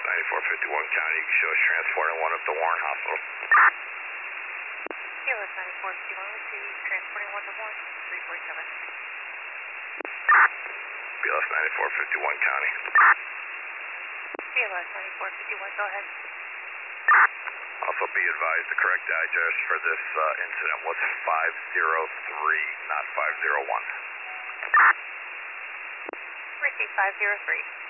9451 County, you can show us transporting one up to Warren Hospital. BLS 9451, we see transporting one to Warren, 347. BLS 9451 County. BLS 9451, go ahead. Also be advised the correct address for this incident was 503, not 501. Receive 503.